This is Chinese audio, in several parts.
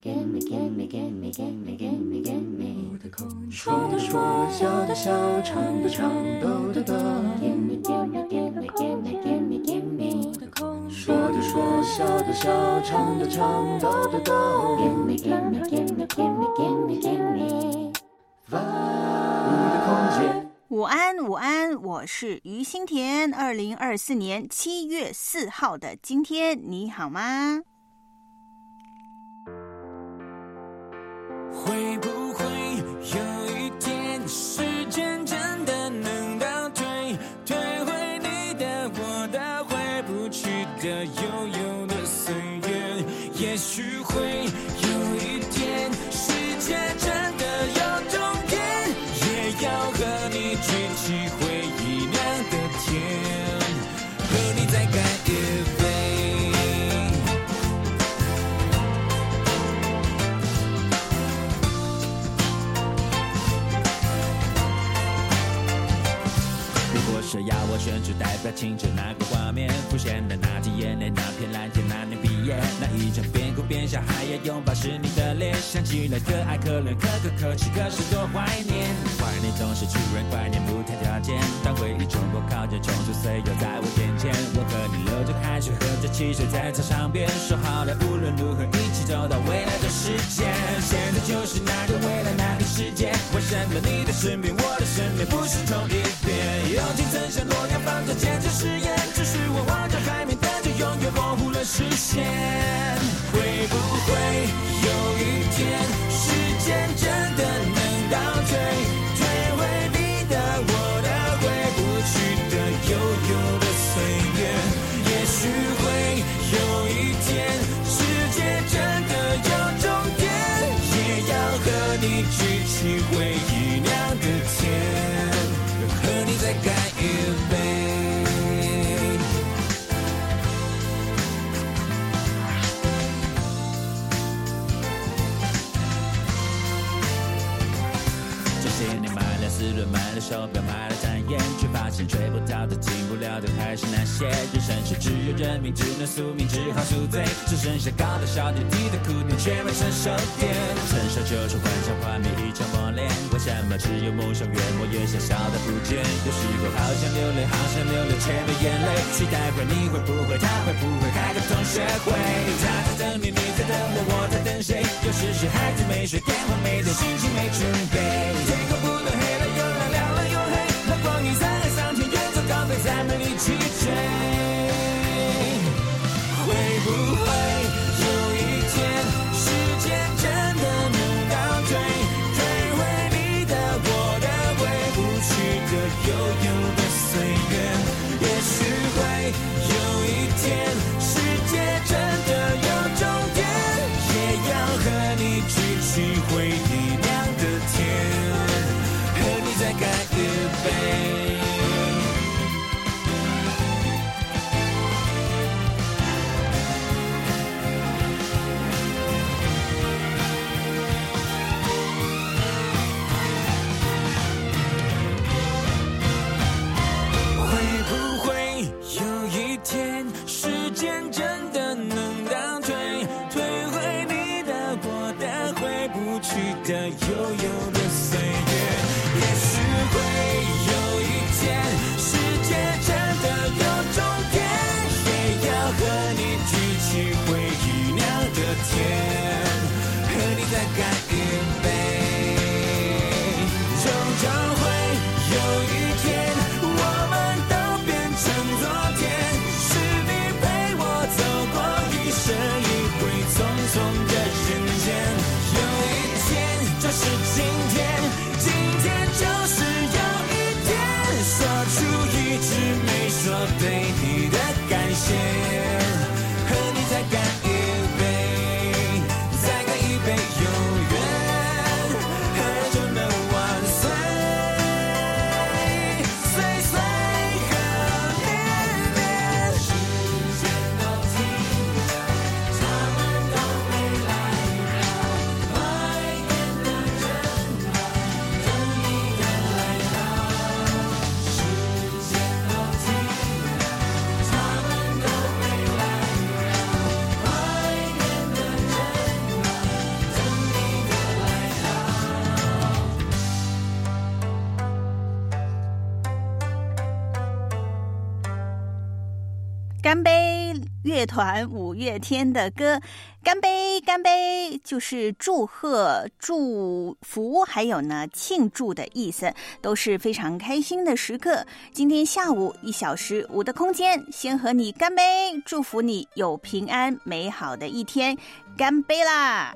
Gimme, gimme, gimme, gimme, gimme, gimme. 说的说，笑的笑，唱的唱，逗的逗。Gimme, gimme, gimme, gimme, gimme, gimme. 说的说，笑的笑，唱的唱，逗的逗。Gimme, gimme, gimme, gimme, gimme, gimme. 我的空间。 午安，午安，我是于心田。2024年7月4号的今天，你好吗？ 会不会有一天，时间真的能倒退，退回你的、我的，回不去的、悠悠的岁月？也许会有一天，世界真的有终点，也要和你举起回忆酿的甜，和你再干一杯。说要我选出代表青春那个画面，浮现的那滴眼泪，那片蓝天，那年毕业，那一场边哭边笑还要拥抱是你的脸，想起来可爱可怜可可可泣，可是多怀念，怀念总是突然怀念不谈条件，当回忆冲破靠近冲出岁月在我眼前，我和你流着汗水喝着汽水在操场边，说好了无论如何一起走到未来的世界，现在就是那个未来那个世界，为什么你的身边我的身边不是同一边，友情曾像诺言放着坚持誓言，只是我望着海面，但却永远模糊了视线。会不会有一天，时间真的能倒退，退回你的、我的，回不去的、悠悠的岁月？也许会有一天，世界真的有终点，也要和你举起回忆酿的甜，和你再干一杯。这些年买了四轮，买了手表，买了展演，却发现追不到的、进不了的还是那些。人生是只有认命，只能宿命，只好宿醉，只剩下高的小点，低的苦点，却没成熟点。成熟就是幻想画面一场磨练，为什么只有梦想越磨越小，小的不见？有时候好想流泪，好想流泪，却没眼泪。期待会你会不会，他会不会开个同学会？他在等你，你在等我，我在等谁？有时是孩子没睡，电话没电，心情没准备。天空不能黑了又亮，亮了又黑，那光阴在海上天，远走高飞再没力气追。会不会有一天，时间真的能倒退，退回你的、我的，回不去的、悠悠的岁月？也许会有一天，世界真的有终点，也要和你举起回忆酿的甜，和你再干一杯。的悠悠的岁月，也许会有一天，世界真的有终点，也要和你举起回忆酿的甜，和你再干一杯。终将会有一天，我们都变成昨天，是你陪我走过一生一回匆匆的人间。就是今天，今天就是有一天，说出一直没说对你的感谢，和你再干一杯，再干一杯，永远喝酒能万岁，岁岁和年年。时间都停了，他们都没来了。 干杯乐团五月天的歌，干杯干杯就是祝贺祝福还有呢庆祝的意思，都是非常开心的时刻。今天下午1小时5的空间，先和你干杯，祝福你有平安美好的一天，干杯啦！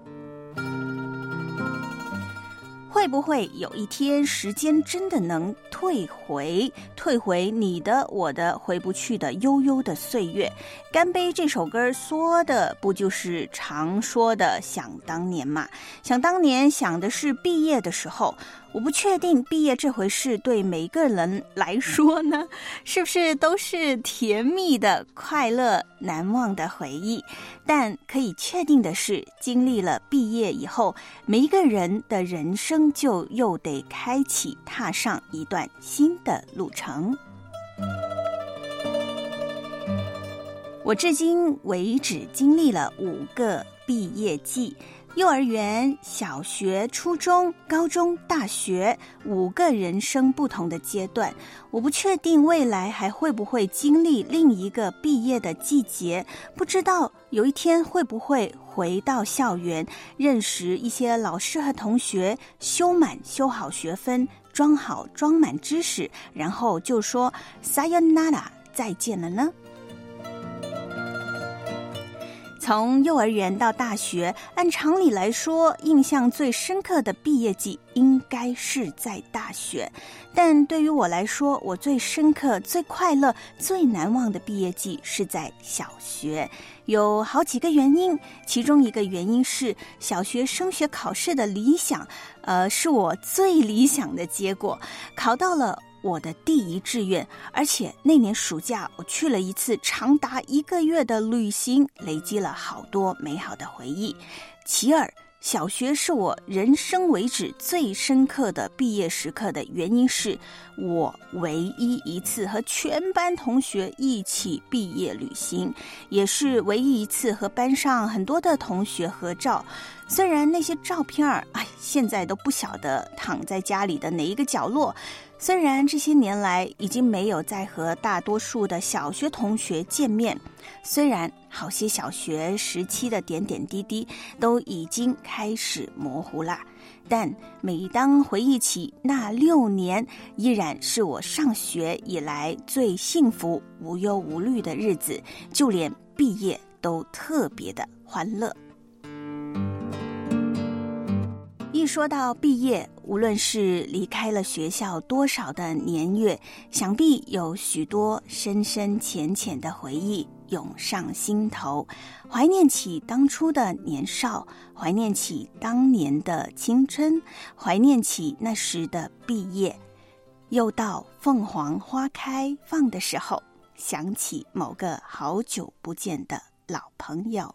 会不会有一天时间真的能退回你的我的回不去的悠悠的岁月？干杯这首歌说的不就是常说的想当年嘛？想当年想的是毕业的时候，我不确定毕业这回事对每个人来说呢，是不是都是甜蜜的快乐难忘的回忆？但可以确定的是，经历了毕业以后，每一个人的人生就又得开启踏上一段新的路程。我至今为止经历了5个毕业季，幼儿园、小学、初中、高中、大学，5个人生不同的阶段。我不确定未来还会不会经历另一个毕业的季节，不知道有一天会不会回到校园，认识一些老师和同学，修好学分，装满知识，然后就说 Sayonara 再见了呢？从幼儿园到大学，按常理来说，印象最深刻的毕业季应该是在大学。但对于我来说，我最深刻、最快乐、最难忘的毕业季是在小学。有好几个原因，其中一个原因是小学升学考试的理想，是我最理想的结果，考到了我的第1志愿，而且那年暑假我去了一次长达1个月的旅行，累积了好多美好的回忆。其二，小学是我人生为止最深刻的毕业时刻的原因是，我唯一一次和全班同学一起毕业旅行，也是唯一一次和班上很多的同学合照。虽然那些照片现在都不晓得躺在家里的哪一个角落，虽然这些年来已经没有再和大多数的小学同学见面，虽然好些小学时期的点点滴滴都已经开始模糊了，但每当回忆起那6年，依然是我上学以来最幸福无忧无虑的日子，就连毕业都特别的欢乐。一说到毕业，无论是离开了学校多少的年月，想必有许多深深浅浅的回忆涌上心头，怀念起当初的年少，怀念起当年的青春，怀念起那时的毕业。又到凤凰花开放的时候，想起某个好久不见的老朋友。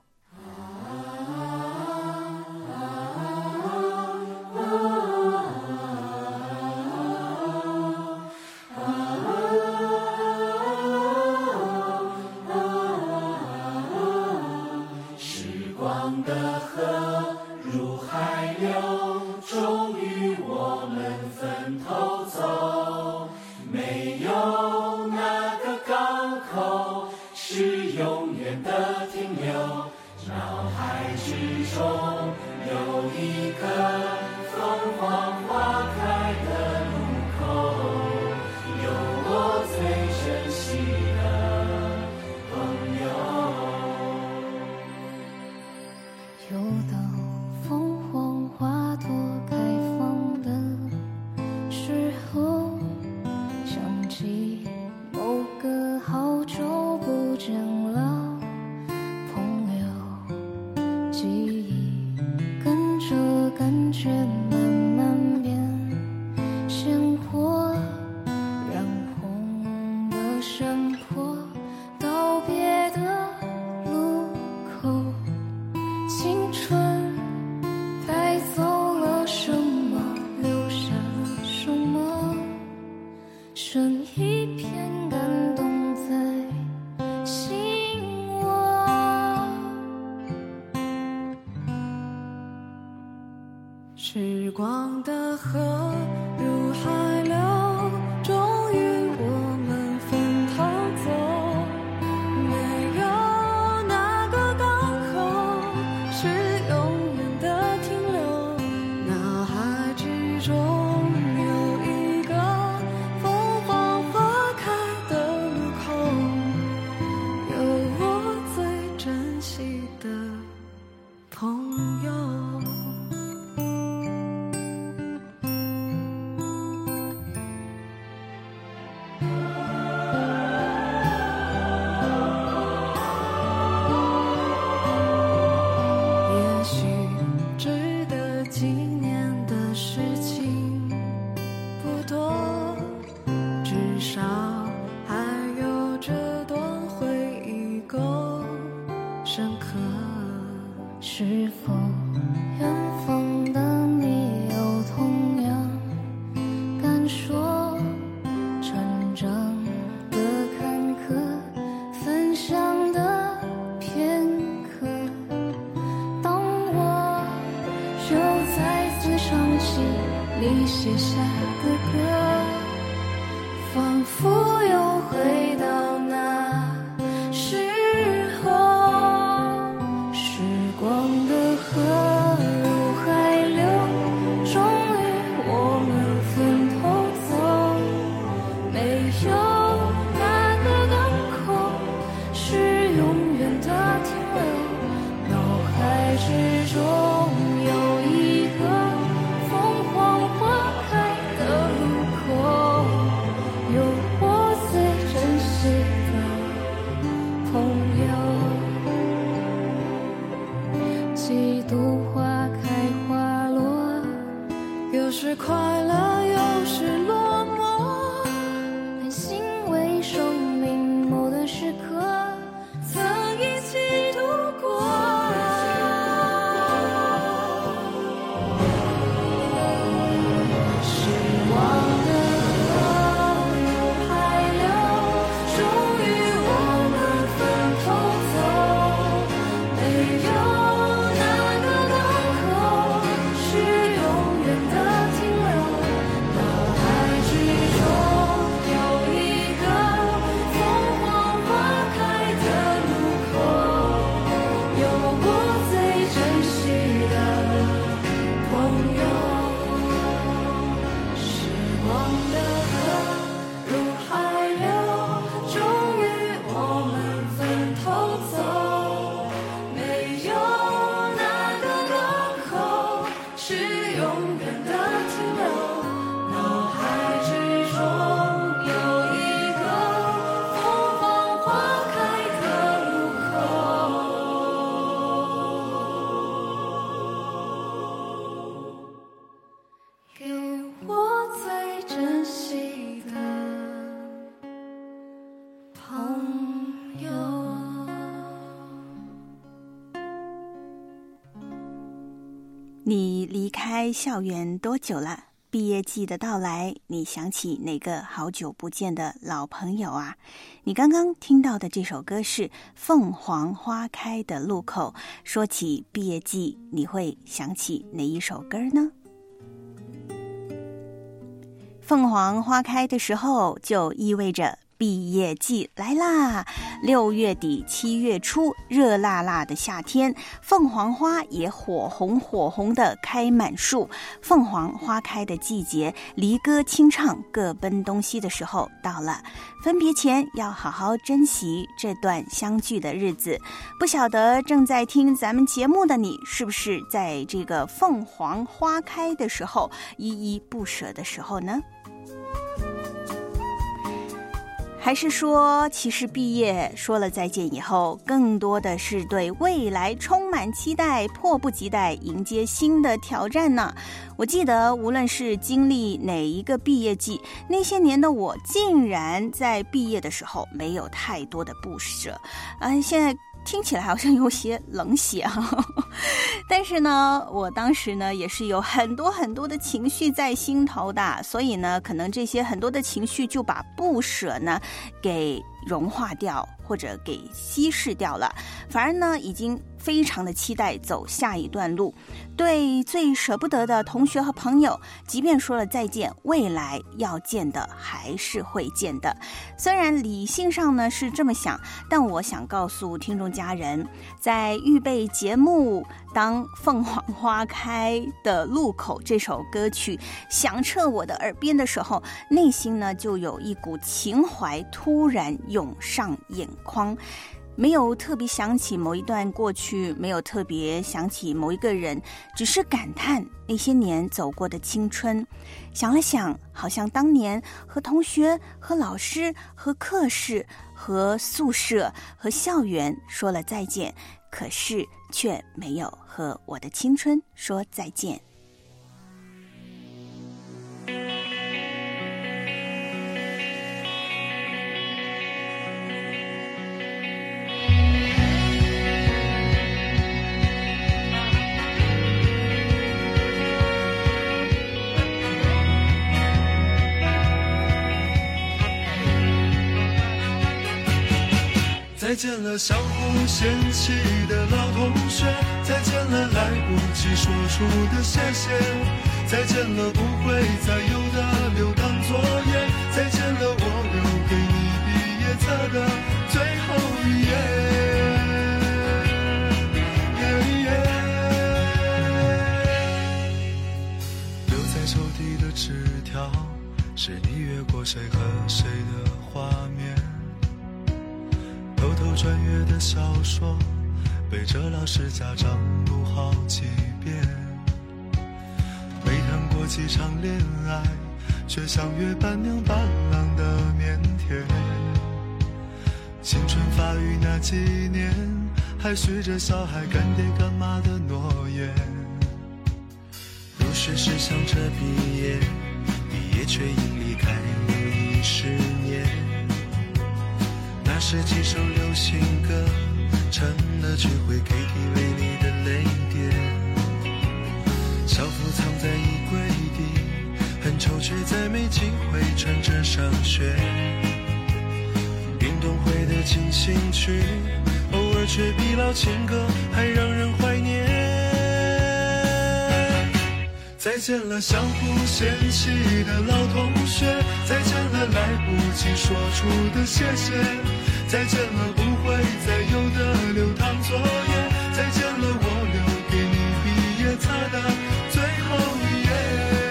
时光的河入海流，终于我们分头走。 你写下的歌，仿佛又回到那时候。时光的河入海流，终于我们分头走。没有哪个港口是永远的停留，脑海之中是快乐，又是落寞，很欣慰生命某段时刻曾一起度过。时光的河入海流，终于我们分头走。没有哪个港口是永远的你离开校园多久了？毕业季的到来，你想起哪个好久不见的老朋友啊？你刚刚听到的这首歌是凤凰花开的路口。说起毕业季，你会想起哪一首歌呢？凤凰花开的时候，就意味着毕业季来啦！6月底7月初，热辣辣的夏天，凤凰花也火红的开满树。凤凰花开的季节，离歌清唱，各奔东西的时候到了。分别前要好好珍惜这段相聚的日子。不晓得正在听咱们节目的你，是不是在这个凤凰花开的时候依依不舍的时候呢？还是说，其实毕业说了再见以后，更多的是对未来充满期待，迫不及待迎接新的挑战呢？我记得，无论是经历哪一个毕业季，那些年的我竟然在毕业的时候没有太多的不舍。现在听起来好像有些冷血啊，但是呢，我当时呢也是有很多的情绪在心头的，所以呢，可能这些很多的情绪就把不舍呢给融化掉，或者给稀释掉了，反而呢已经非常的期待走下一段路。对最舍不得的同学和朋友，即便说了再见，未来要见的还是会见的。虽然理性上呢是这么想，但我想告诉听众家人，在预备节目当凤凰花开的路口这首歌曲响彻我的耳边的时候，内心呢就有一股情怀突然涌上眼眶。没有特别想起某一段过去，没有特别想起某一个人，只是感叹那些年走过的青春。想了想，好像当年和同学、和老师、和课室、和宿舍、和校园说了再见，可是却没有和我的青春说再见。 再见了相互嫌弃的老同学，再见了来不及说出的谢谢，再见了不会再有的留堂作业，再见了我留给你毕业册的最后一页。留在抽屉的纸条，是你越过谁和谁的画面，偷偷穿越的小说，背着老师家长读好几遍。没谈过几场恋爱，却像约伴娘伴郎的腼腆。青春发育那几年，还许着小孩干爹干妈的诺言。入学时想着毕业，毕业却因离开你10年。那是几首流行歌，成了聚会 KTV 里的泪点。校服藏在衣柜底，很丑却再没机会穿着上学。运动会的进行曲，偶尔却比老情歌还让人怀念。再见了相互嫌弃的老同学，再见了来不及说出的谢谢，再见了不会再有的留堂作业，再见了我留给你毕业册的最后一页。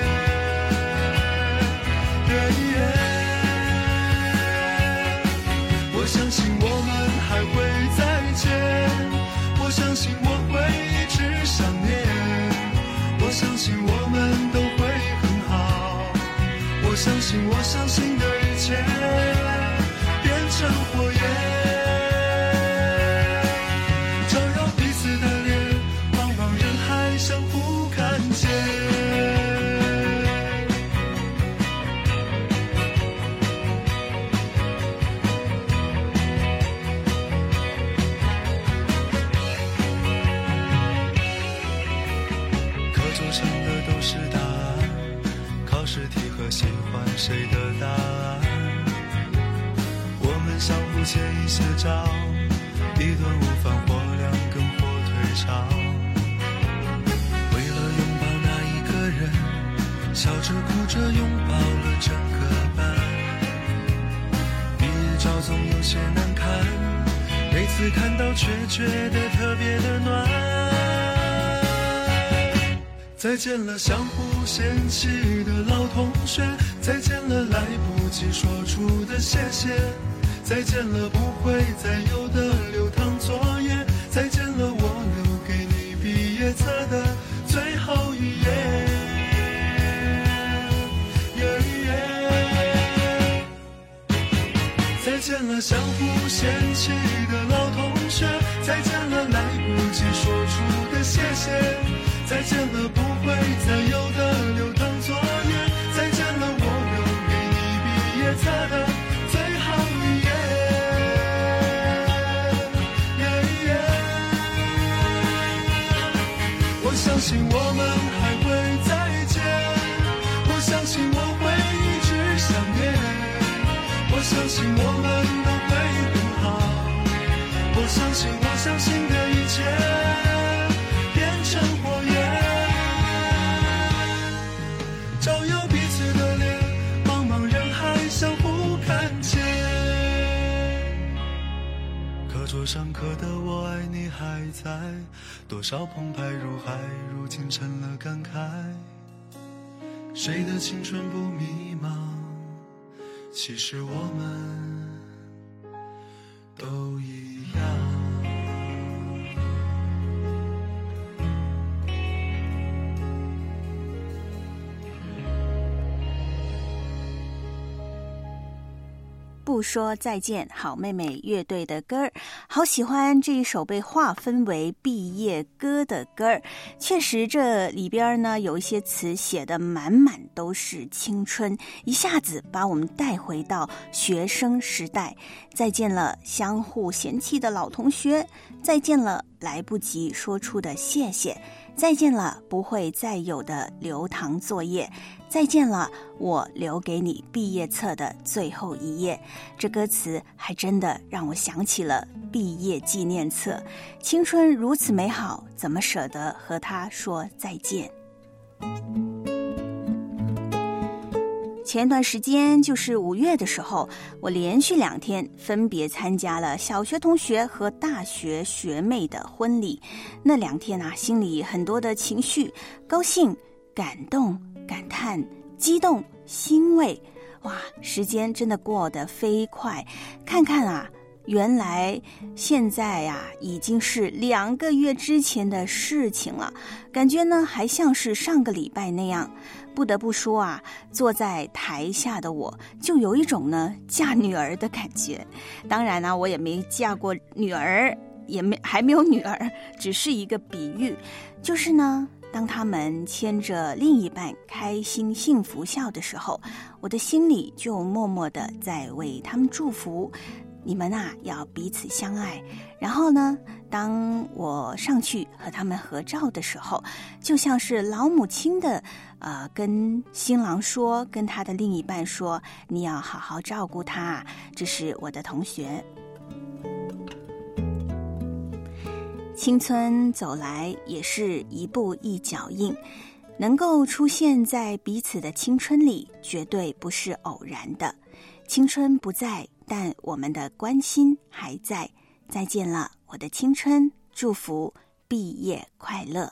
我相信我们还会再见，我相信我会一直想念，我相信我们都会很好，我相信我相信的一切变成火焰，照耀彼此的脸，茫茫人海相互看见。课桌上的都是答案，考试题和喜欢谁的答案，我们相互借一些招，一顿午饭或2根火腿肠。为了拥抱那一个人，笑着哭着拥抱了整个班。毕业照总有些难看，每次看到却觉得特别的暖。再见了相互嫌弃的老同学，再见了来不及说出的谢谢，再见了不会再有的留堂作业，再见了我留给你毕业册的最后一页。再见了相互嫌弃的老同学，再见了来不及说出的谢谢，再见了不会再有的留堂作业，再见了我留给你毕业册的最后一页。我相信我们还会再见，我相信我会一直想念，我相信我们都会很好，我相信我相信的一切变成火焰，照耀彼此的脸，茫茫人海相互看见。课桌上刻的我爱你还在， 多少澎湃如海，如今成了感慨。谁的青春不迷茫？其实我们都一样。 不说再见，好妹妹乐队的歌儿，好喜欢这一首被划分为毕业歌的歌儿。确实，这里边呢有一些词写得满满都是青春，一下子把我们带回到学生时代。再见了，相互嫌弃的老同学；再见了，来不及说出的谢谢；再见了，不会再有的留堂作业；再见了，我留给你毕业册的最后一页。这歌词还真的让我想起了毕业纪念册。青春如此美好，怎么舍得和它说再见？前段时间就是5月的时候，我连续2天分别参加了小学同学和大学学妹的婚礼。那2天啊，心里很多的情绪，高兴、感动、感叹、激动、欣慰。哇，时间真的过得飞快，看看啊，原来现在啊已经是2个月之前的事情了，感觉呢还像是上个礼拜那样。不得不说啊，坐在台下的我就有一种呢嫁女儿的感觉。当然呢，我也没嫁过女儿，还没有女儿，只是一个比喻。就是呢，当他们牵着另一半开心幸福笑的时候，我的心里就默默的在为他们祝福。你们啊，要彼此相爱。然后呢，当我上去和他们合照的时候，就像是老母亲的跟新郎说，跟他的另一半说，你要好好照顾他，这是我的同学。青春走来也是一步一脚印，能够出现在彼此的青春里，绝对不是偶然的。青春不在，但我们的关心还在。再见了，我的青春，祝福毕业快乐。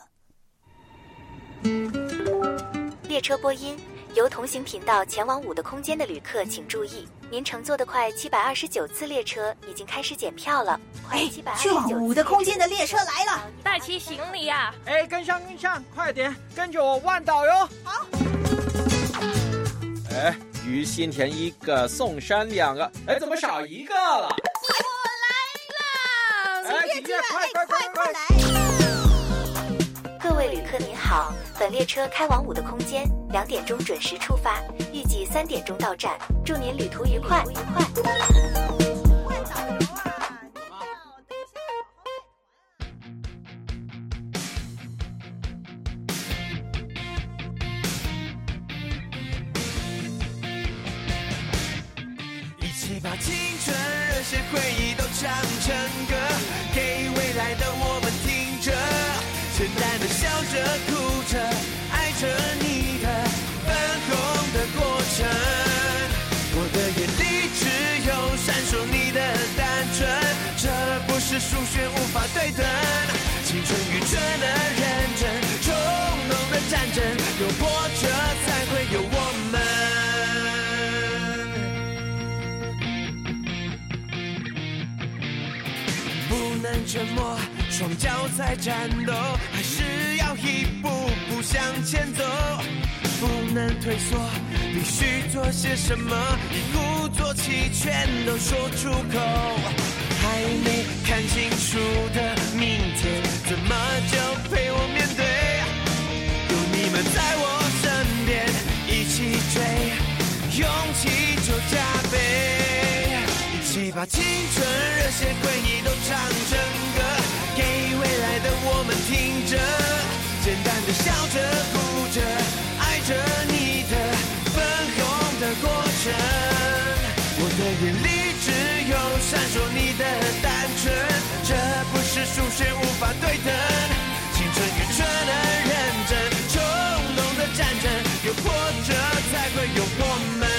列车播音，由同行频道前往5的空间的旅客请注意，您乘坐的快729次列车已经开始检票了。快729 去往5的空间的列车来了， 带齐行李呀！ 跟上，快点，跟着我弯倒哟！ 好。 鱼心田1个，宋山2个，怎么少1个了？ 我来了！ 姐姐，快来！ 各位旅客您好，本列车开往5的空间，2点钟准时出发，预计3点钟到站，祝您旅途愉快。 把青春热血回忆都唱成歌，给未来的我们听着，简单的笑着哭着，爱着你的粉红的过程。我的眼里只有闪烁你的单纯，这不是数学无法对等。青春愚蠢的认真，冲动的战争，有波折才会有我们。不能沉默，双脚在战斗，还是要一步步向前走。不能退缩，必须做些什么，一鼓作气全都说出口。还没看清楚的明天，怎么就陪我面对？有你们在我身边，一起追，勇气就加倍。一起把青春热血回忆都唱成歌，给未来的我们听着，简单的笑着哭着，爱着你的粉红的过程。我的眼里只有闪烁你的单纯，这不是数学无法对等。青春愚蠢的认真，冲动的战争，有波折才会有我们。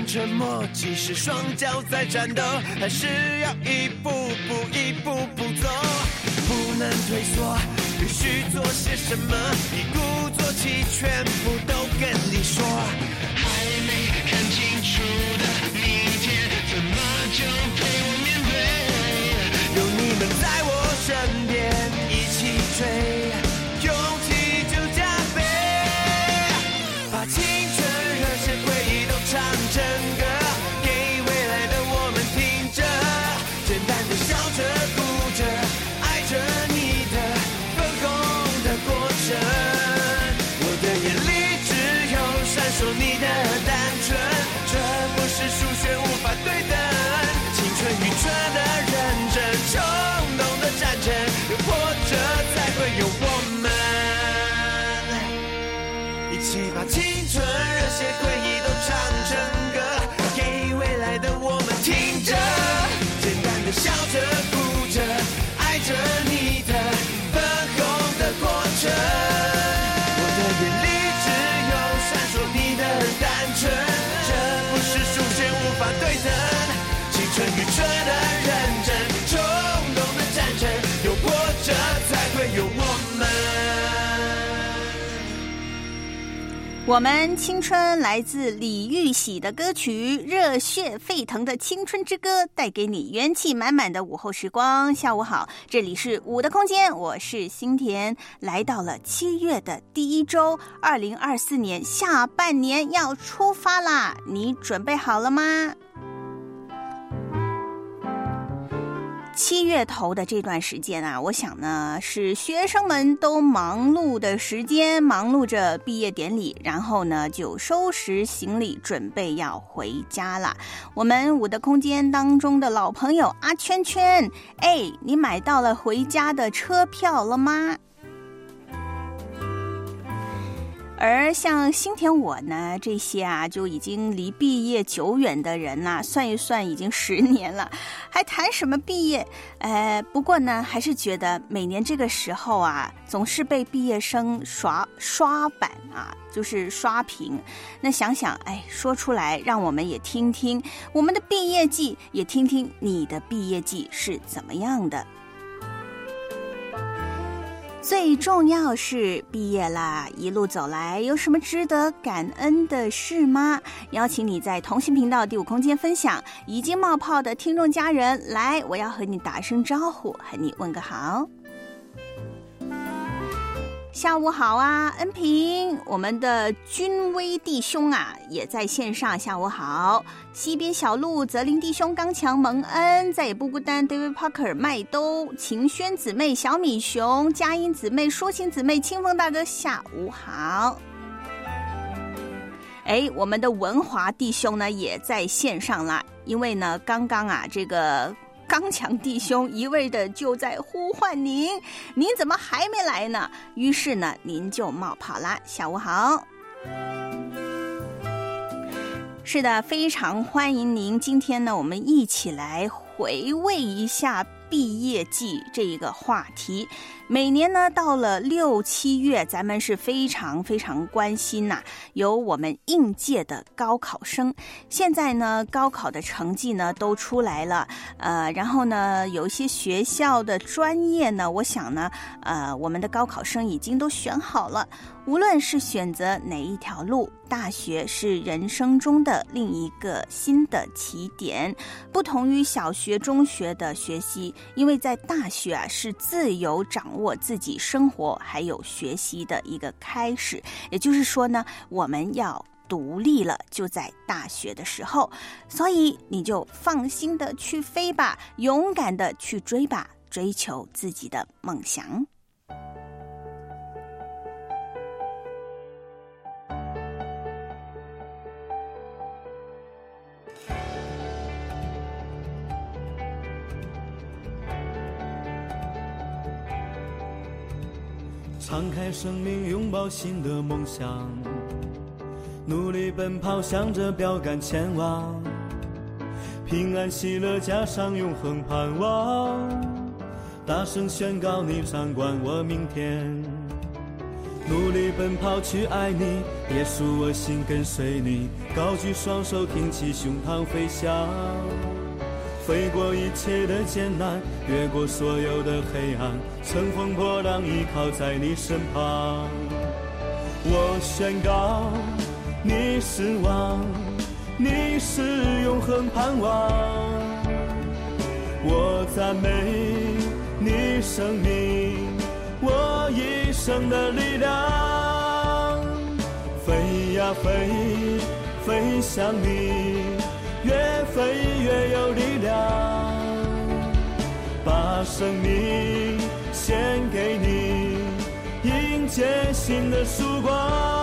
沉默，即使双脚在战斗，还是要一步步走。不能退缩，必须做些什么，一鼓作气，全部都跟你说。还没看清楚的明天，怎么就陪我面对？有你们在我身边，一起追，勇气就加倍，把青春热血回忆都唱成歌，给未来的我们听着，简单的笑着哭着爱着你的粉红的过程。我的眼里只有闪烁你的单纯，这不是数学无法对等，青春愚蠢的认真，冲动的战争，活着才会有我们，一起把青春热血回忆都唱成歌，给未来的我们听着，简单的笑着哭着爱着你的粉红的过程。我的眼里只有闪烁你的单纯，这不是数学无法对等，青春愚蠢的认真，冲动的战争，有活着才会有我们。 我们青春来自李玉玺的歌曲《热血沸腾的青春之歌》，带给你元气满满的午后时光。下午好，这里是舞的空间，我是新田。来到了7月的第一周，2024年下半年要出发啦，你准备好了吗？7月头的这段时间啊，我想呢是学生们都忙碌的时间，忙碌着毕业典礼，然后呢就收拾行李准备要回家了。我们舞的空间当中的老朋友阿圈圈，你买到了回家的车票了吗？而像新田我呢，这些啊就已经离毕业久远的人呐，算一算已经10年了，还谈什么毕业？不过呢，还是觉得每年这个时候啊，总是被毕业生刷版啊，就是刷屏。那想想，说出来让我们也听听我们的毕业季，也听听你的毕业季是怎么样的。最重要是毕业啦，一路走来有什么值得感恩的事吗？邀请你在同心频道第5空间分享。已经冒泡的听众家人，来，我要和你打声招呼，和你问个好。下午好啊，恩平，我们的君威弟兄啊也在线上，下午好。西边小路、泽林弟兄、刚强、蒙恩，再也不孤单 ，David Parker、麦兜、晴轩姊妹、小米熊、佳音姊妹、抒情姊妹、清风大哥，下午好。我们的文华弟兄呢也在线上啦，因为呢刚刚啊这个刚强弟兄一味的就在呼唤您怎么还没来呢？于是呢您就冒跑啦，下午好。是的，非常欢迎您。今天呢我们一起来回味一下毕业季这一个话题。每年呢到了6、7月，咱们是非常非常关心有我们应届的高考生。现在呢高考的成绩呢都出来了，然后呢有一些学校的专业呢，我想呢我们的高考生已经都选好了。无论是选择哪一条路，大学是人生中的另一个新的起点，不同于小学、中学的学习，因为在大学啊是自由掌握自己生活还有学习的一个开始。也就是说呢，我们要独立了，就在大学的时候，所以你就放心的去飞吧，勇敢的去追吧，追求自己的梦想。 敞开生命，拥抱新的梦想，努力奔跑，向着标杆前往，平安喜乐加上永恒盼望，大声宣告你掌管我明天，努力奔跑去爱你，耶稣我心跟随你，高举双手挺起胸膛飞翔，飞过一切的艰难，越过所有的黑暗，乘风破浪依靠在你身旁。我宣告你是王，你是永恒盼望，我赞美你生命，我一生的力量，飞呀飞，飞向你，越飞越有力量，把生命献给你，迎接新的曙光。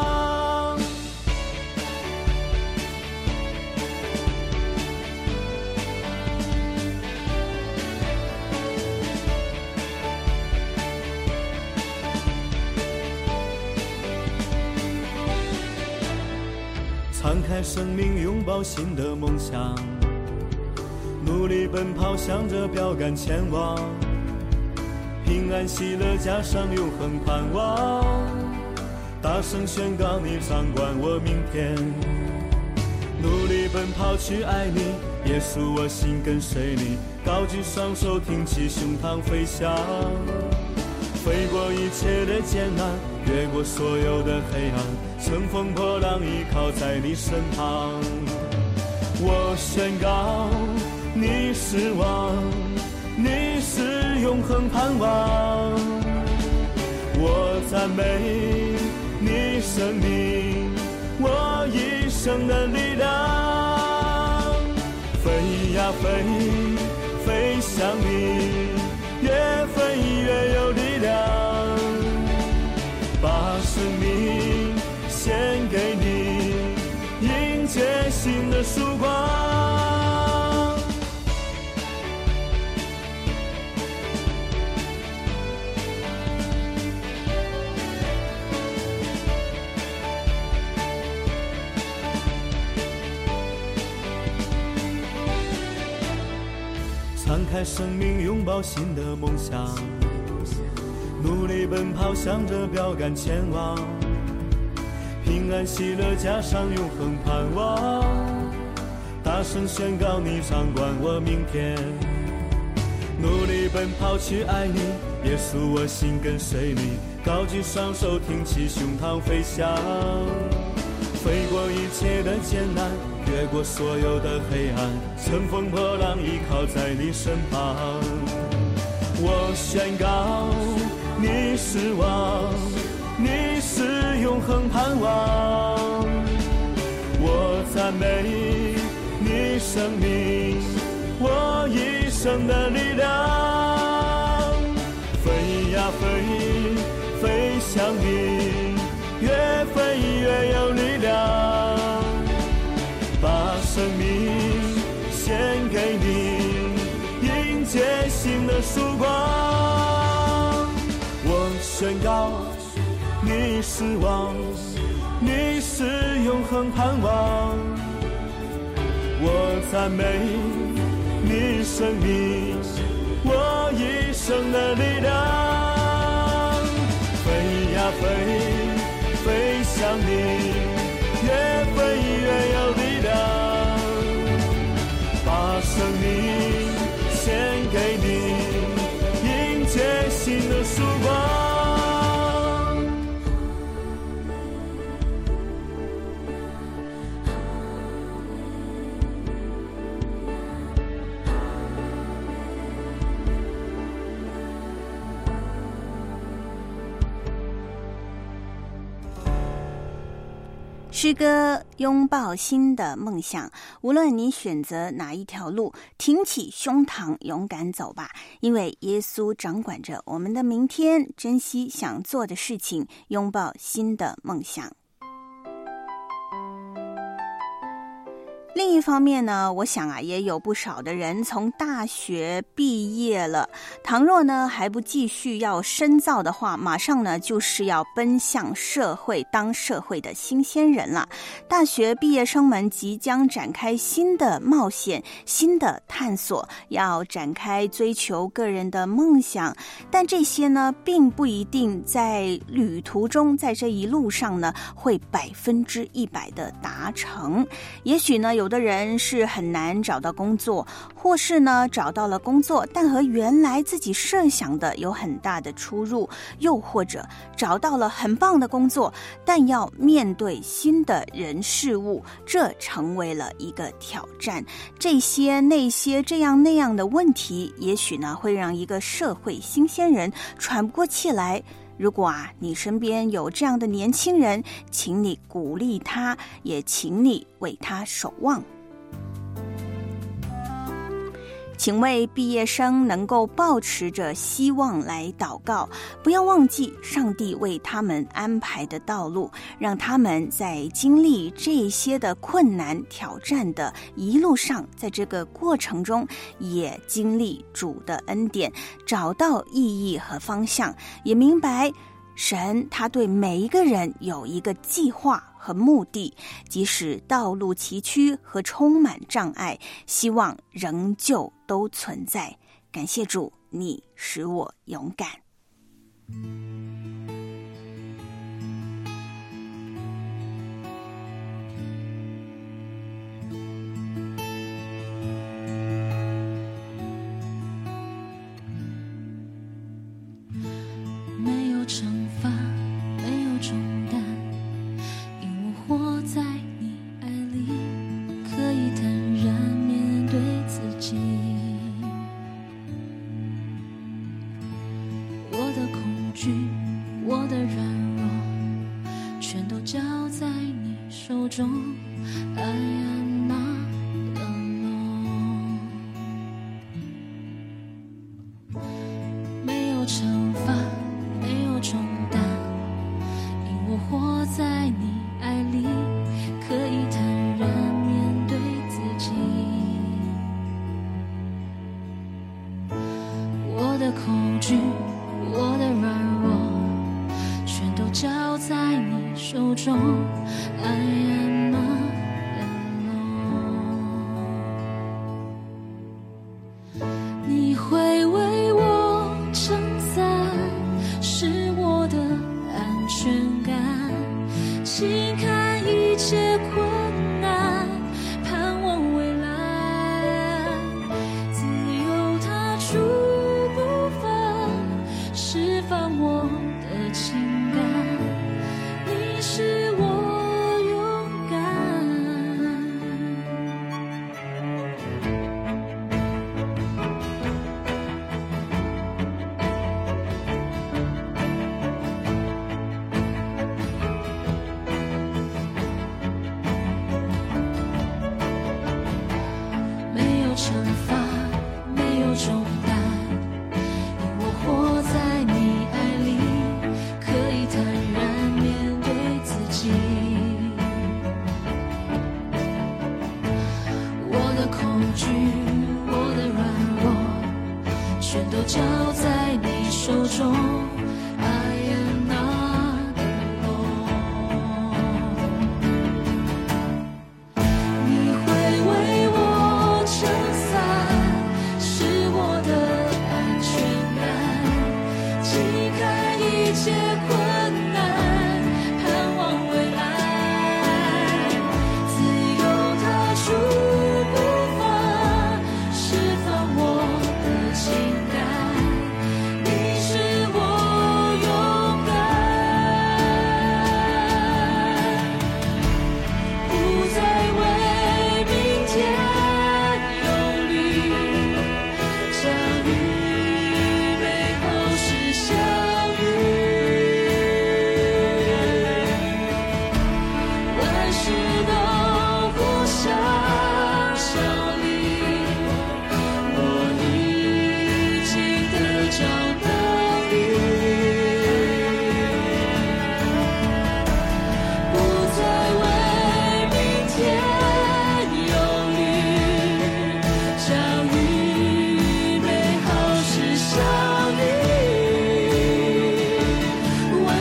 敞开生命，拥抱新的梦想，努力奔跑，向着标杆前往，平安喜乐加上永恒盼望，大声宣告你掌管我明天，努力奔跑去爱你，耶稣我心跟随你，高举双手挺起胸膛飞翔，飞过一切的艰难，越过所有的黑暗，乘风破浪依靠在你身旁。我宣告你是王，你是永恒盼望，我赞美你生命，我一生的力量，飞呀飞，飞向你，越飞越有力量，把生命献给你，迎接新的曙光。敞开生命，拥抱新的梦想，努力奔跑，向着标杆前往，平安喜乐加上永恒盼望，大声宣告你掌管我明天，努力奔跑去爱你，耶稣我心跟随你，高举双手挺起胸膛飞翔，飞过一切的艰难，越过所有的黑暗，乘风破浪依靠在你身旁。我宣告你是王，你是永恒盼望，我赞美你生命，我一生的力量，飞呀飞，飞向你，越飞越有力量，把生命献给你，迎接新的曙光。我宣告你是王，你是永恒盼望，我赞美你生命，我一生的力量，飞呀飞，飞向你，越飞越有力量，把生命献给你，迎接新的曙光。 诗歌拥抱新的梦想，无论你选择哪一条路，挺起胸膛勇敢走吧，因为耶稣掌管着我们的明天，珍惜想做的事情，拥抱新的梦想。 另一方面呢，我想啊，也有不少的人从大学毕业了，倘若呢还不继续要深造的话，马上呢就是要奔向社会，当社会的新鲜人了。大学毕业生们即将展开新的冒险、新的探索，要展开追求个人的梦想，但这些呢并不一定在旅途中，在这一路上呢会100%的达成。也许呢有的人是很难找到工作，或是呢找到了工作，但和原来自己设想的有很大的出入，又或者找到了很棒的工作，但要面对新的人事物，这成为了一个挑战。这些那些这样那样的问题，也许呢会让一个社会新鲜人喘不过气来。如果你身边有这样的年轻人，请你鼓励他，也请你为他守望。请为毕业生能够抱持着希望来祷告，不要忘记上帝为他们安排的道路，让他们在经历这些的困难挑战的一路上，在这个过程中也经历主的恩典，找到意义和方向，也明白神他对每一个人有一个计划和目的，即使道路崎岖和充满障碍，希望仍旧都存在。感谢主，你使我勇敢。 没有惩罚，没有重担，因我活在你爱里，可以坦然面对自己。我的恐惧，我的软弱，全都交在你手中。I am not alone。没有惩罚，没有重担，因我活在你爱里，可以坦然面对自己。我的恐惧，我的软弱，全都交在你手中。I am not alone。你会为我撑伞，是我的安全感，轻看一切困难，盼望未来，自由踏出步伐，释放我的情感，你是我勇敢。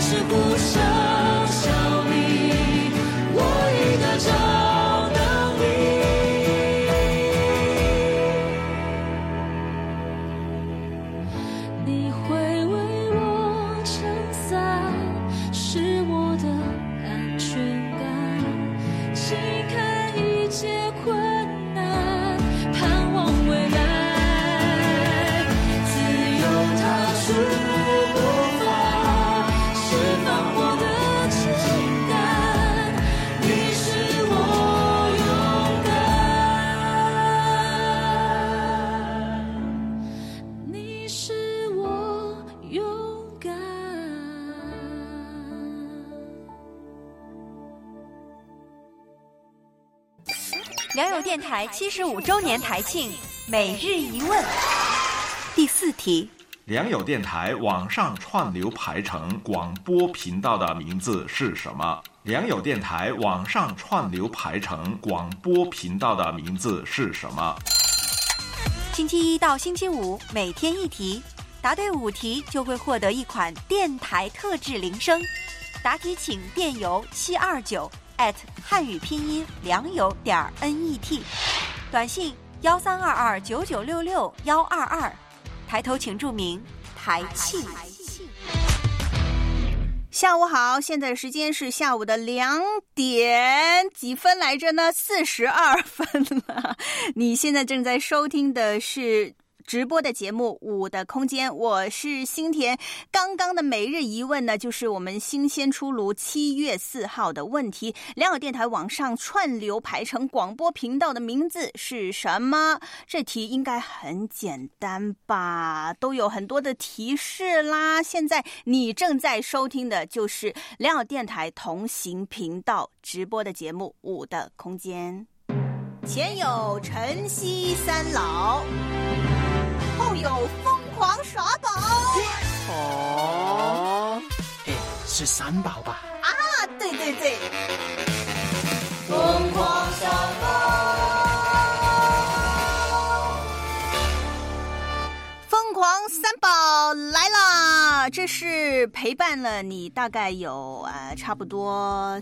是互相效力，我已得着能力。你会为我撑伞，是我的安全感，轻看一切困难，盼望未来，自由踏出步伐，释放我的情感，你是我勇敢，你是我勇敢。 良友电台75周年台庆每日一问，第4题。 良友电台网上串流排程广播频道的名字是什么？良友电台网上串流排程广播频道的名字是什么？ 星期一到星期五每天1题，答对5题就会获得一款电台特制铃声。答题请电邮729@汉语拼音良友.net， 短信13229966-122，抬头请注明台庆。 下午好，现在时间是下午的2点几分来着呢？42分了。你现在正在收听的是直播的节目5的空间，我是新田。刚刚的每日一问呢，就是我们新鲜出炉7月4号的问题。良友电台网上串流排程广播频道的名字是什么？这题应该很简单吧，都有很多的提示啦。现在你正在收听的就是良友电台同行频道直播的节目5的空间。前有晨曦三老，后有疯狂耍宝。 哦，是三宝吧？ 啊，对对对，疯狂耍宝，疯狂三宝来啦！这是陪伴了你大概有差不多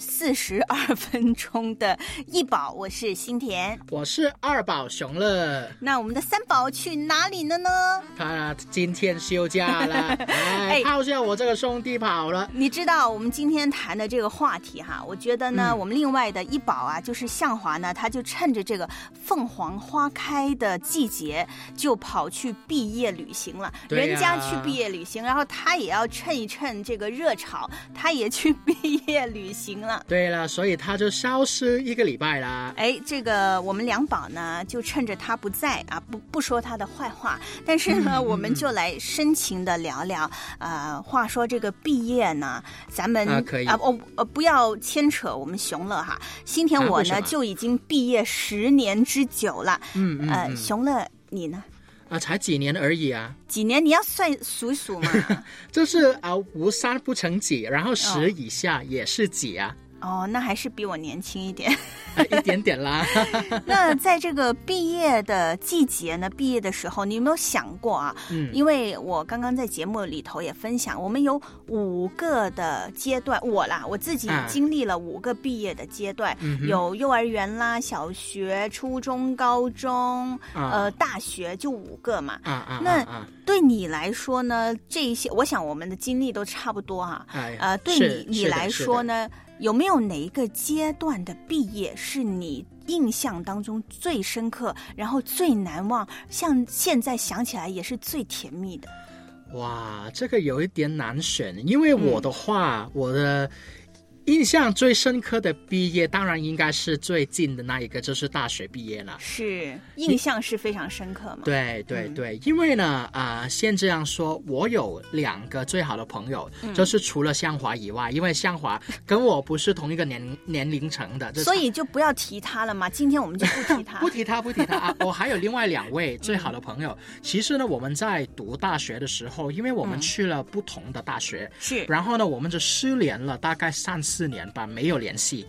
42分钟的一宝，我是新田， 我是二宝熊乐。 那我们的三宝去哪里了呢？ 他今天休假了，抛下我这个兄弟跑了。 你知道我们今天谈的这个话题哈，我觉得呢，我们另外的一宝啊，就是向华呢，他就趁着这个凤凰花开的季节，就跑去毕业旅行了。人家去毕业旅行，然后他也要趁一趁这个热潮，他也去毕业旅行了。 对了，所以他就消失1个礼拜啦。 这个我们两宝呢，就趁着他不在啊，不说他的坏话，但是呢，我们就来深情的聊聊。话说这个毕业呢，咱们可以不要牵扯我们熊乐哈。新田我呢就已经毕业10年之久了。熊乐你呢？ 才几年而已啊！ 几年？你要数一数嘛。 就是无3不成几，然后10以下也是几啊。 哦，那还是比我年轻一点。 一点点啦。 那在这个毕业的季节呢，毕业的时候，你有没有想过啊？因为我刚刚在节目里头也分享，我们有5个的阶段，我自己经历了5个毕业的阶段，有幼儿园啦、小学、初中、高中，大学就5个嘛。那对你来说呢，这一些，我想我们的经历都差不多哈。对你来说呢？有没有哪一个阶段的毕业是你印象当中最深刻，然后最难忘，像现在想起来也是最甜蜜的？ 哇，这个有一点难选，因为我的话，我的印象最深刻的毕业当然应该是最近的那一个，就是大学毕业了。 是，印象是非常深刻嘛？ 对对对，因为呢先这样说，我有2个最好的朋友，就是除了向华以外，因为向华跟我不是同一个年龄层的， 所以就不要提他了嘛。今天我们就不提他。 不提他啊！我还有另外2位最好的朋友。其实呢，我们在读大学的时候，因为我们去了不同的大学， 是， 然后呢，我们就失联了大概3-4年吧，没有联系。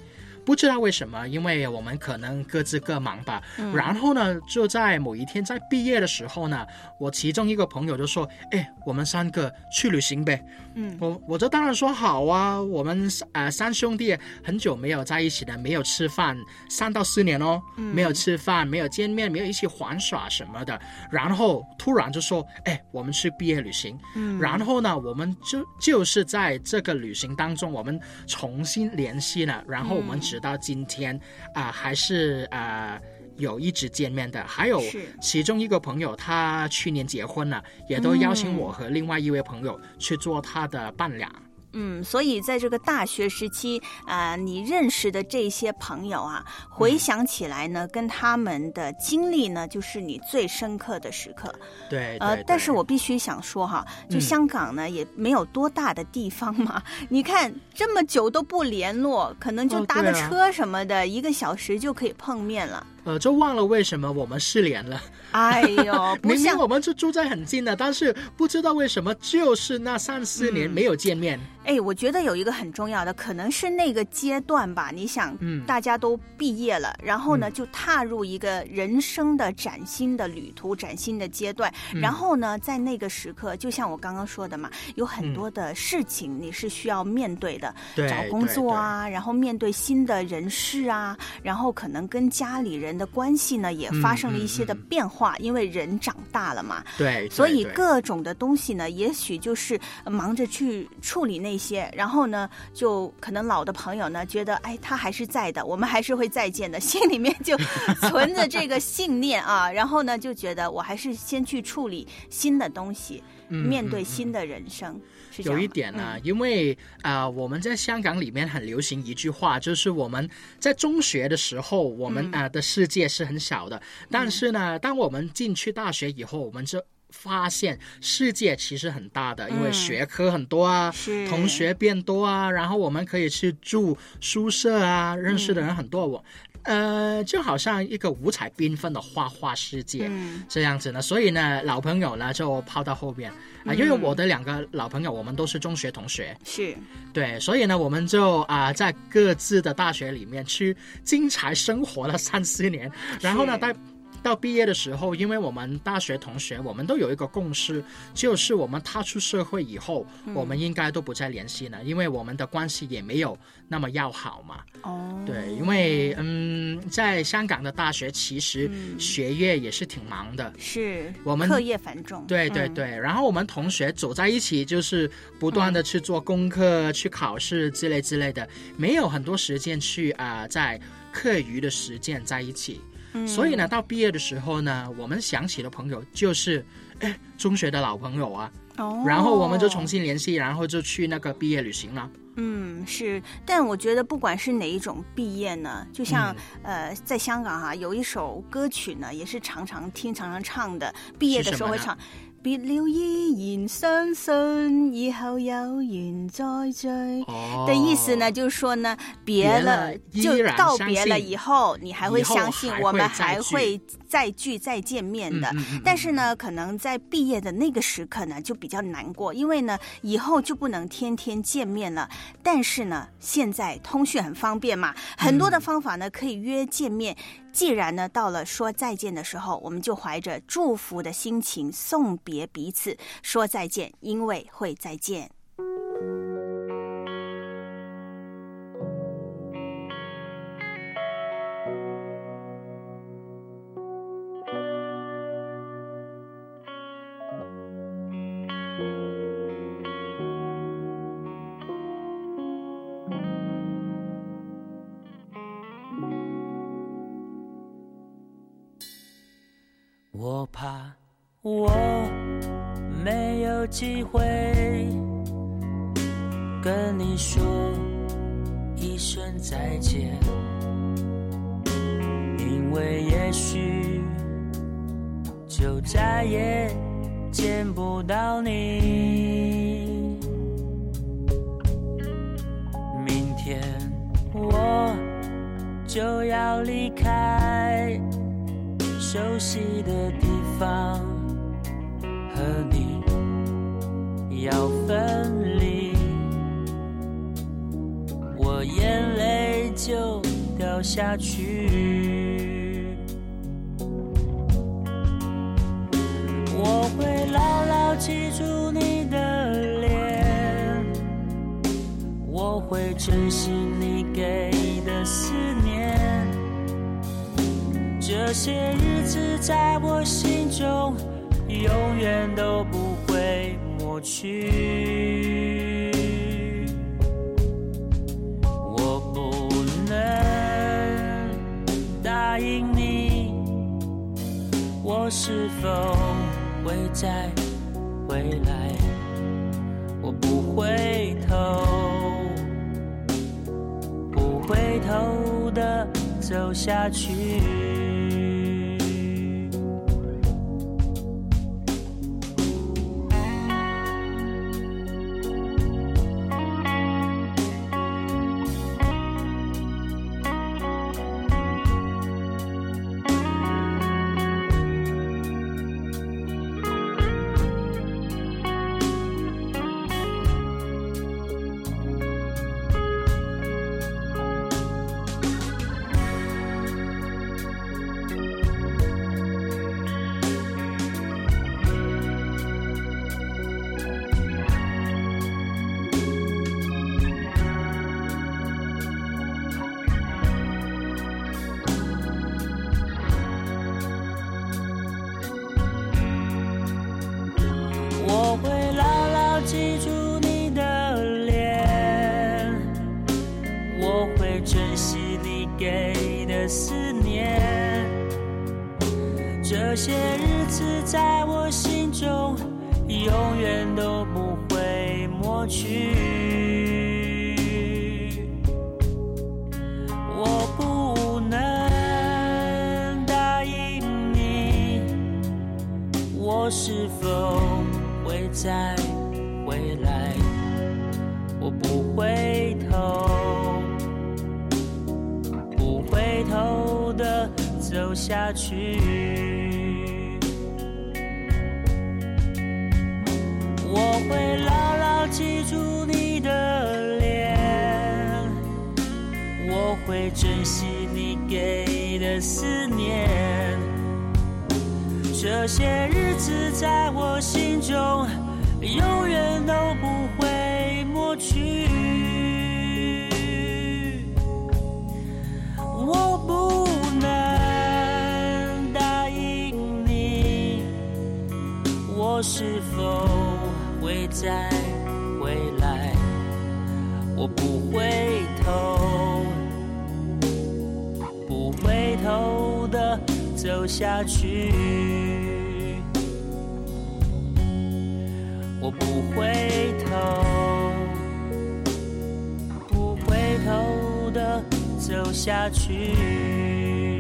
不知道为什么，因为我们可能各自各忙吧。然后呢，就在某一天在毕业的时候呢，我其中一个朋友就说：“哎，我们3个去旅行呗。”我就当然说好啊。我们3兄弟很久没有在一起了，没有吃饭，3到4年哦，没有吃饭，没有见面，没有一起玩耍什么的。然后突然就说：“哎，我们去毕业旅行。”然后呢，我们就是在这个旅行当中，我们重新联系了，然后我们直到今天还是有一直见面的。还有其中一个朋友，他去年结婚了，也都邀请我和另外一位朋友去做他的伴娘。 所以在这个大学时期你认识的这些朋友回想起来呢，跟他们的经历呢，就是你最深刻的时刻。 对， 但是我必须想说就香港呢也没有多大的地方嘛，你看这么久都不联络，可能就搭个车什么的，1个小时就可以碰面了。 就忘了为什么我们失联了。 哎呦， 明明我们就住在很近的，但是不知道为什么就是那3-4年没有见面。 我觉得有一个很重要的，可能是那个阶段吧。你想，大家都毕业了，然后呢，就踏入一个人生的崭新的旅途、崭新的阶段。然后呢，在那个时刻，就像我刚刚说的嘛，有很多的事情你是需要面对的，找工作啊，然后面对新的人事啊，然后可能跟家里人的关系呢也发生了一些的变化，因为人长大了嘛。 对， 所以各种的东西呢，也许就是忙着去处理那些，然后呢，就可能老的朋友呢觉得，哎，他还是在的，我们还是会再见的，心里面就存着这个信念然后呢就觉得我还是先去处理新的东西，面对新的人生。 有一点呢，因为我们在香港里面很流行一句话，就是我们在中学的时候，我们的世界是很小的，但是呢，当我们进去大学以后，我们就发现世界其实很大的，因为学科很多同学变多然后我们可以去住宿舍认识的人很多。就好像一个五彩缤纷的花花世界这样子呢，所以呢，老朋友呢就抛到后边因为我的2个老朋友，我们都是中学同学， 是对，所以呢，我们就在各自的大学里面去精彩生活了3-4年，然后呢，到毕业的时候，因为我们大学同学，我们都有一个共识，就是我们踏出社会以后，我们应该都不再联系了，因为我们的关系也没有那么要好嘛。对，因为在香港的大学其实学业也是挺忙的， 是我们课业繁重。 对，然后我们同学走在一起，就是不断的去做功课、去考试之类之类的，没有很多时间去在课余的时间在一起。所以呢，到毕业的时候呢，我们想起的朋友就是中学的老朋友然后我们就重新联系，然后就去那个毕业旅行了。 是，但我觉得不管是哪一种毕业呢，就像在香港有一首歌曲呢，也是常常听、常常唱的，毕业的时候会唱。別了依然相信以後有緣再聚的意思呢，就是說呢，別了就告別了以後，你還會相信我們還會再聚再見面的。但是呢，可能在畢業的那個時刻呢，就比較難過，因為呢，以後就不能天天見面了。但是呢，現在通訊很方便嘛，很多的方法呢可以約見面。既然呢，到了說再見的時候，我們就懷着祝福的心情送別彼此，說再見，因為會再見。 我怕我没有机会跟你说一声再见，因为也许就再也见不到你。明天我就要离开熟悉的地方，和你要分离，我眼泪就下去。我会牢牢记住你的脸，我会珍惜你给的思念，这些日子在我心中永远都不会抹去。我不能答应你，我是否会再回来，我不回头，不回头的走下去。我会牢牢记住你的脸，我会珍惜你给的思念，这些日子在我心中永远都不会抹去。我不能答应你，我是否会再回来，我不回头，不回头的走下去。我会牢牢记住你的脸，我会珍惜你给的思念，这些日子在我心中永远都不会抹去。我不能答应你，我是否会再回来，我不回头，不回头的走下去。我不回头，不回头的走下去。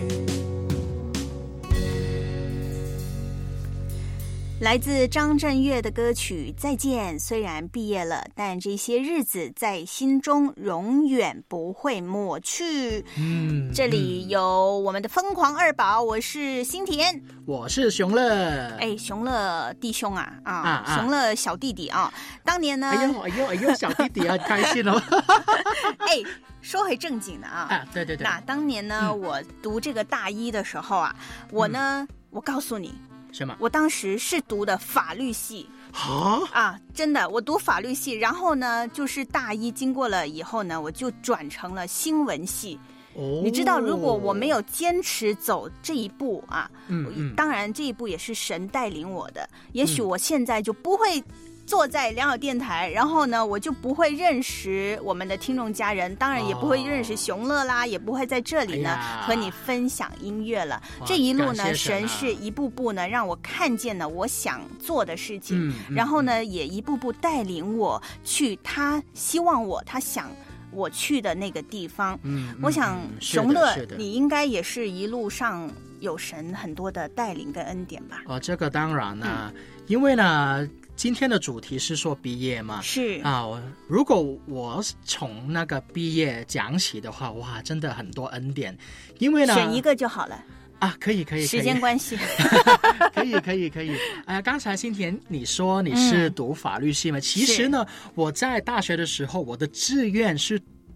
来自张震岳的歌曲《再见》，虽然毕业了，但这些日子在心中永远不会抹去。这里有我们的疯狂二宝，我是新田， 我是熊乐。 哎，熊乐弟兄熊乐小弟弟啊，当年呢， 哎呦，小弟弟啊，开心哦。 哎，说回正经的对。 那当年呢，我读这个大一的时候啊，我告诉你。 是吗？ 我当时是读的法律系真的，我读法律系，然后呢，就是大一经过了以后呢，我就转成了新闻系。你知道，如果我没有坚持走这一步当然这一步也是神带领我的，也许我现在就不会坐在良友电台，然后呢，我就不会认识我们的听众家人，当然也不会认识熊乐啦，也不会在这里呢和你分享音乐了。这一路呢，神是一步步呢让我看见了我想做的事情，然后呢，也一步步带领我去他想我去的那个地方。我想熊乐你应该也是一路上有神很多的带领跟恩典吧？ 这个当然啦，因为呢。今天的主题是说毕业嘛， 是如果我从那个毕业讲起的话，哇，真的很多恩典，因为呢， 选一个就好了可以， 时间关系， 可以。刚才新田你说你是读法律系嘛？其实呢，我在大学的时候，我的志愿是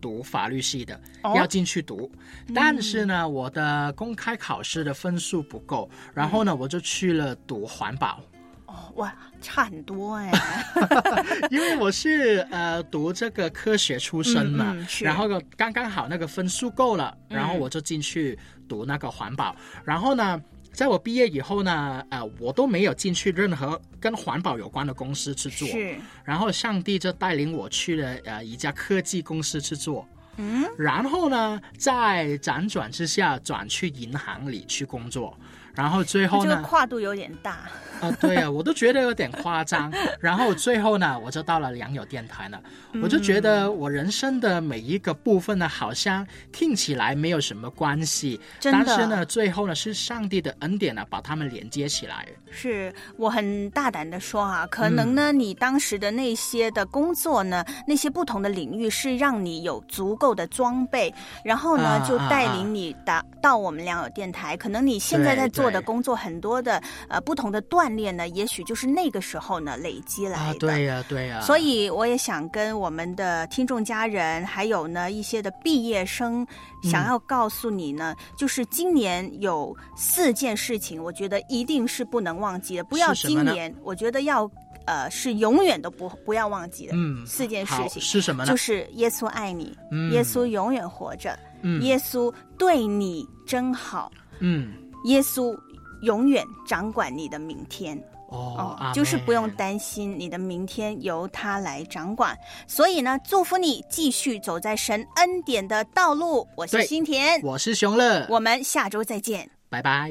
读法律系的，要进去读。但是呢，我的公开考试的分数不够，然后呢，我就去了读环保。 哇，差很多哎！ 因为我是读这个科学出身嘛，然后刚刚好那个分数够了，然后我就进去读那个环保。然后呢，在我毕业以后呢，我都没有进去任何跟环保有关的公司去做。是。然后上帝就带领我去了一家科技公司去做。然后呢，在辗转之下转去银行里去工作。然后最后呢， 这个跨度有点大对啊，我都觉得有点夸张。然后最后呢，我就到了良友电台了。我就觉得我人生的每一个部分呢，好像听起来没有什么关系，但是呢，最后呢，是上帝的恩典呢，把他们连接起来。 是我很大胆的说啊，可能呢，你当时的那些的工作呢，那些不同的领域是让你有足够的装备，然后呢，就带领你到我们良友电台。可能你现在在做的工作很多的不同的锻炼呢，也许就是那个时候呢累积来的。 对呀，对呀。 所以我也想跟我们的听众家人，还有呢一些的毕业生，想要告诉你呢，就是今年有4件事情，我觉得一定是不能忘记的。不要今年，我觉得要是永远都不要忘记的。4件事情是什么呢？ 就是耶稣爱你，耶稣永远活着，耶稣对你真好，耶稣永远掌管你的明天。就是不用担心你的明天由他来掌管。所以呢，祝福你继续走在神恩典的道路。我是新田， 我是熊乐， 我们下周再见， 拜拜。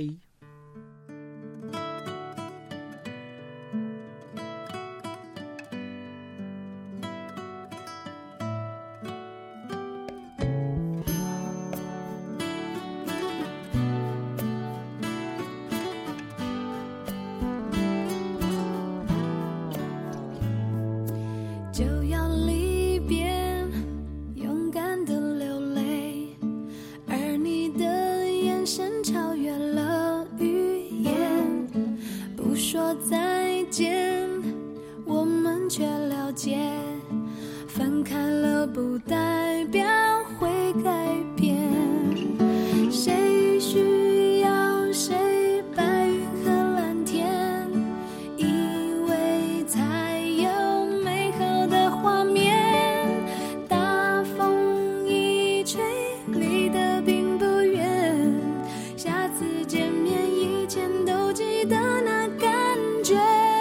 再见，我们却了解，分开了不代表会改变。谁需要谁白云和蓝天，以为才有美好的画面。大风一吹，离得并不远，下次见面以前都记得那感觉。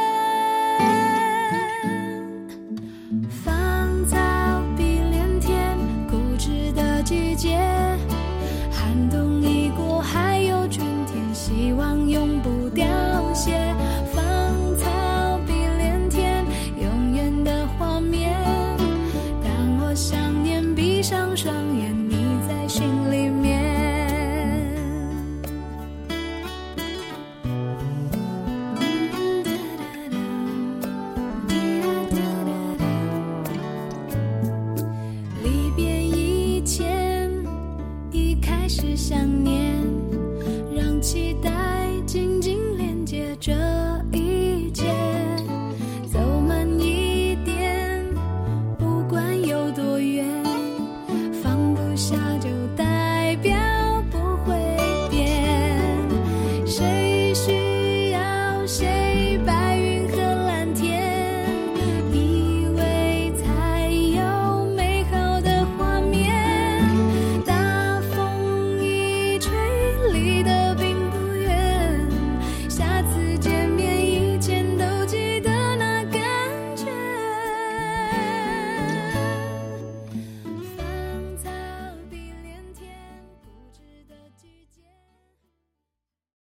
芳草碧连天，固执的季节，寒冬已过，还有春天，希望永不凋谢。芳草碧连天，永远的画面。当我想念，闭上双眼，你在心里面。离别以前，一开始想念。